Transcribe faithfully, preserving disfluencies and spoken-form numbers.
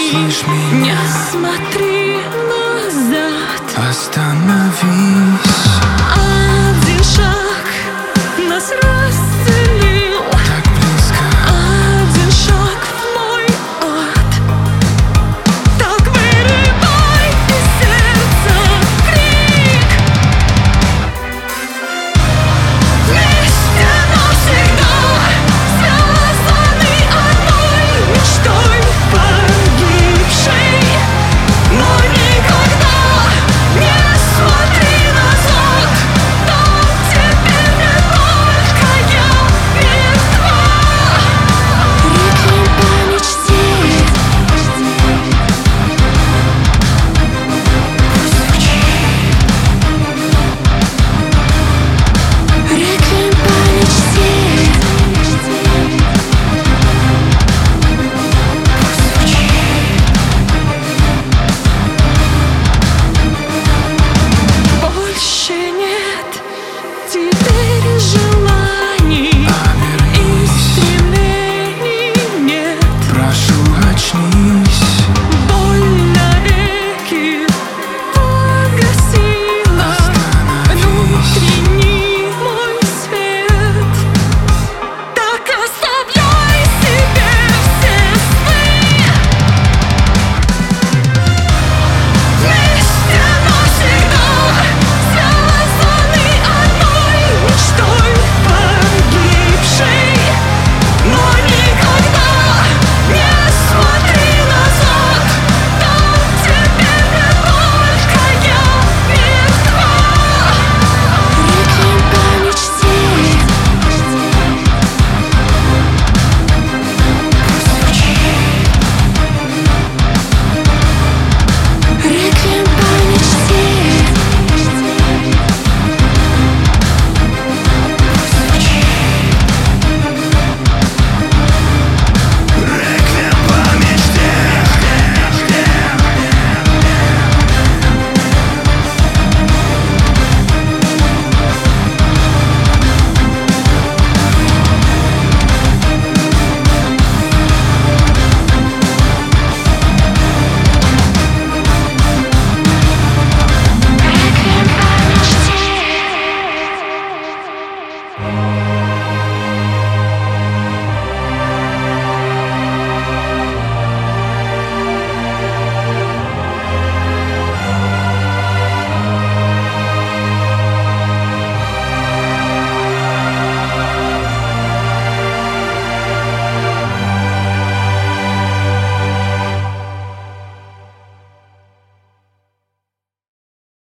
услышь меня. Не смотри назад. Остановись. Один шаг нас разделил. Так близко. Один шаг в мой ад. Так вырывай из сердца крик. Вместе навсегда связаны одной мечтой погибшей. Но никогда не смотри назад. Там теперь не только я мертва. Реквием по мечте. Реквием по мечте. Больше нет теперь желания.